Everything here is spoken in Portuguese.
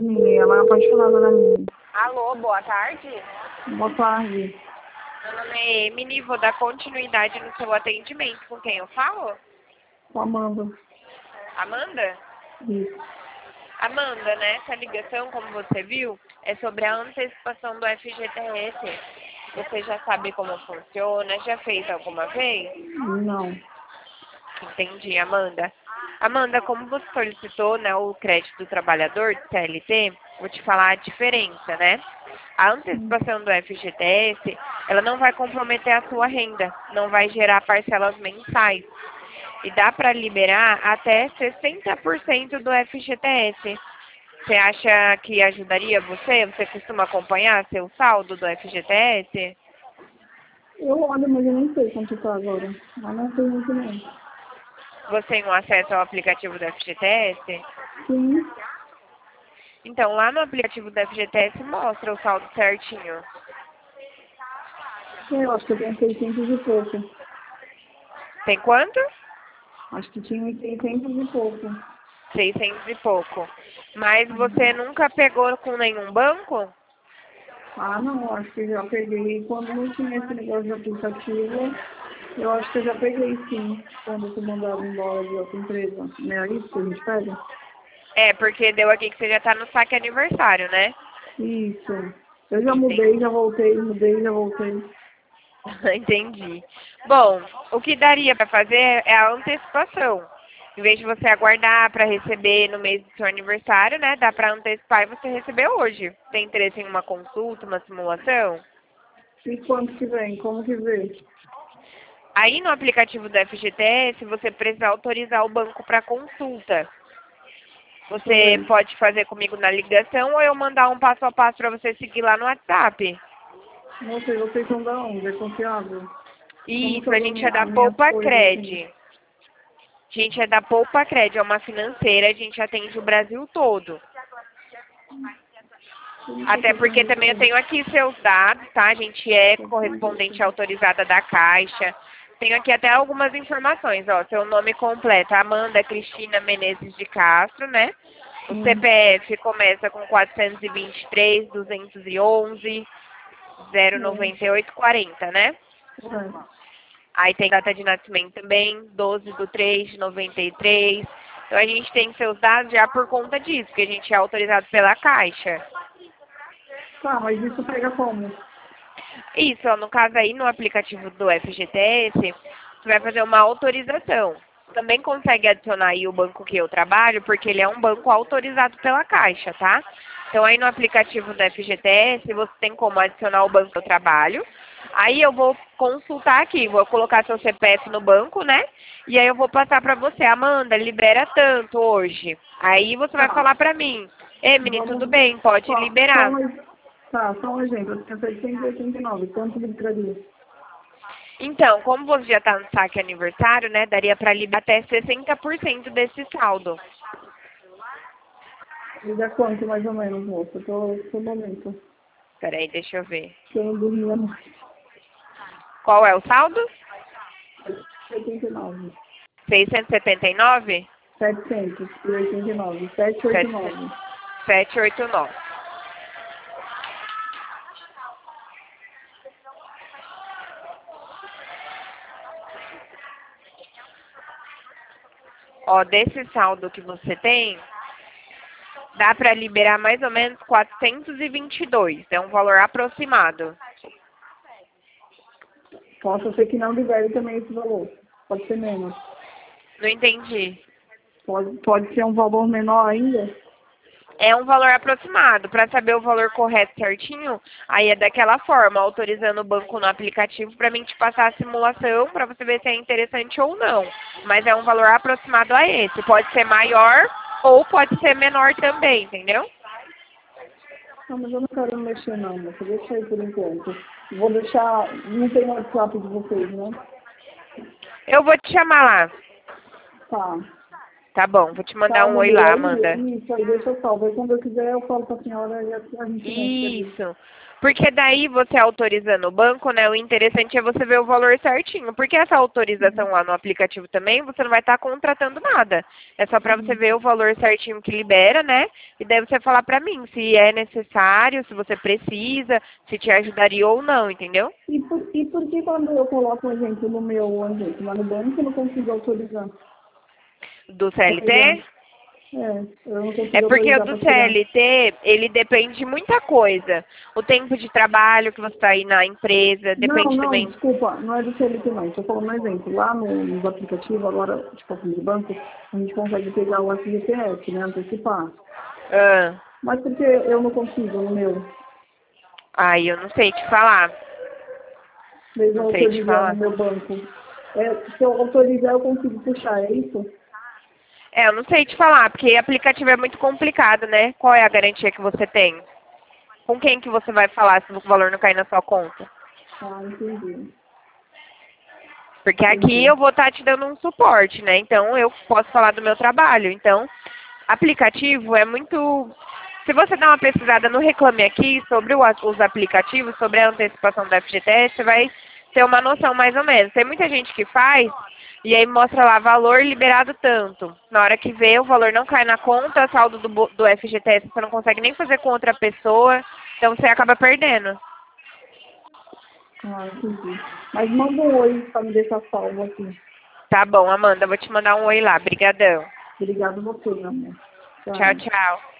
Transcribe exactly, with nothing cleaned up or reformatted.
Yasmin, ela é apaixonada na minha. Alô, boa tarde. Boa tarde. Meu nome é Emily, vou dar continuidade no seu atendimento. Com quem eu falo? Com a Amanda. Amanda? Isso. Amanda, né? Essa ligação, como você viu, é sobre a antecipação do F G T S. Você já sabe como funciona? Já fez alguma vez? Não. Entendi, Amanda. Amanda, como você solicitou, né, o crédito do trabalhador de C L T, vou te falar a diferença, né? A antecipação do F G T S, ela não vai comprometer a sua renda, não vai gerar parcelas mensais. E dá para liberar até sessenta por cento do F G T S. Você acha que ajudaria você? Você costuma acompanhar seu saldo do F G T S? Eu olho, mas eu nem sei quanto tá agora. Mas não sei muito não. Você tem um acesso ao aplicativo do F G T S? Sim. Então, lá no aplicativo do F G T S mostra o saldo certinho. Eu acho que eu tenho seiscentos e pouco. Tem quanto? Acho que tinha seiscentos e pouco. seiscentos e pouco. Mas você nunca pegou com nenhum banco? Ah, não, acho que já peguei. Quando não tinha esse negócio de aplicativo, eu acho que eu já peguei sim. Quando eu fui mandado embora de outra empresa. Não é isso que a gente pede? É, porque deu aqui que você já tá no saque aniversário, né? Isso. Eu já Entendi. mudei, já voltei, mudei, já voltei. Entendi. Bom, o que daria para fazer é a antecipação. Em vez de você aguardar para receber no mês do seu aniversário, né? Dá para antecipar e você receber hoje. Tem interesse em uma consulta, uma simulação? E quanto que vem? Como que vê? Aí no aplicativo do F G T S, você precisa autorizar o banco para consulta. Você Sobre. pode fazer comigo na ligação ou eu mandar um passo a passo para você seguir lá no WhatsApp. Não sei, vocês são da onde? É confiável? Como que Isso, eu a dou gente é minha, da as minhas Poupa coisas assim? Cred. A gente é da Poupa Cred, é uma financeira, a gente atende o Brasil todo. Eu não sei se Até eu porque conheço também eu bem. tenho aqui seus dados, tá? A gente é correspondente autorizada da Caixa. Tenho aqui até algumas informações, ó. Seu nome completo, Amanda Cristina Menezes de Castro, né? O Hum. C P F começa com quatrocentos e vinte e três, duzentos e onze, zero noventa e oito, quarenta, né? É. Aí tem data de nascimento também, doze de três de noventa e três. Então a gente tem seus dados já por conta disso, porque a gente é autorizado pela Caixa. Tá, mas isso pega como? Isso, ó, no caso aí no aplicativo do F G T S, você vai fazer uma autorização. Também consegue adicionar aí o banco que eu trabalho, porque ele é um banco autorizado pela Caixa, tá? Então aí no aplicativo do F G T S, você tem como adicionar o banco que eu trabalho. Aí eu vou consultar aqui, vou colocar seu C P F no banco, né? E aí eu vou passar pra você, Amanda, libera tanto hoje. Aí você vai Tá, falar pra mim, Emily, tudo vamos... bem, pode Só, só liberar. um, ex- tá, só um exemplo. Eu tenho seiscentos e oitenta e nove. Quanto me traria? Então, como você já está no saque aniversário, né, daria para liberar até sessenta por cento desse saldo. Me dá quanto, mais ou menos, moça? Eu tô no momento. Peraí, deixa eu ver. Que eu não dormia mais. Qual é o saldo? oitenta e nove. seiscentos e setenta e nove? setecentos e oitenta e nove. setecentos e oitenta e nove. setecentos e oitenta e nove. Ó, desse saldo que você tem, dá para liberar mais ou menos quatrocentos e vinte e dois. É um valor aproximado. Posso ser que não libere também esse valor. Pode ser menos. Não entendi. Pode, pode ser um valor menor ainda? É um valor aproximado. Para saber o valor correto certinho, aí é daquela forma, autorizando o banco no aplicativo para mim te passar a simulação para você ver se é interessante ou não. Mas é um valor aproximado a esse. Pode ser maior ou pode ser menor também, entendeu? Não, mas eu não quero mexer não, moça. Deixa aí por enquanto. Vou deixar... Não tem WhatsApp de vocês, né? Eu vou te chamar lá. Tá. Tá bom, vou te mandar Tá, um oi Manu, lá, aí, Amanda. isso, aí deixa eu salvo. Aí quando eu quiser eu falo pra senhora e a a gente mexe ali. Isso. Porque daí você autorizando o banco, né? O interessante é você ver o valor certinho. Porque essa autorização lá no aplicativo também, você não vai estar contratando nada. É só pra você ver o valor certinho que libera, né? E daí você falar pra mim se é necessário, se você precisa, se te ajudaria ou não, entendeu? E por, e por que quando eu coloco um exemplo no meu exemplo lá no banco eu não consigo autorizar Do para pegar? C L T? É, eu não É consigo porque o autorizar do para tirar. C L T, ele depende de muita coisa. O tempo de trabalho que você está aí na empresa, Não, depende não, também. desculpa, não é do C L T não. Estou falando um exemplo. Lá no, nos aplicativos, agora, tipo assim, de banco, a gente consegue pegar o F G T S, né, antecipar. Ah, Mas por que eu não consigo no meu? aí eu não sei te falar. Mesmo Não sei te autorizando no falar. meu banco. É, se eu autorizar, eu consigo puxar, é isso? É, eu não sei te falar, porque aplicativo é muito complicado, né? Qual é a garantia que você tem? Com quem que você vai falar se o valor não cair na sua conta? Ah, entendi. Porque aqui Entendi. eu vou estar te dando um suporte, né? Então eu posso falar do meu trabalho. Então, aplicativo é muito. Se você dá uma pesquisada no Reclame Aqui sobre o a- os aplicativos, sobre a antecipação da F G T S, você vai ter uma noção mais ou menos. Tem muita gente que faz e aí mostra lá valor liberado tanto. Na hora que vê, o valor não cai na conta, saldo do, bo- do F G T S você não consegue nem fazer com outra pessoa, então você acaba perdendo. Ah, entendi. Mas manda um oi para me deixar salvo aqui. Tá bom, Amanda, vou te mandar um oi lá. Brigadão. Obrigada a você, meu amor. Tchau, Tchau. tchau.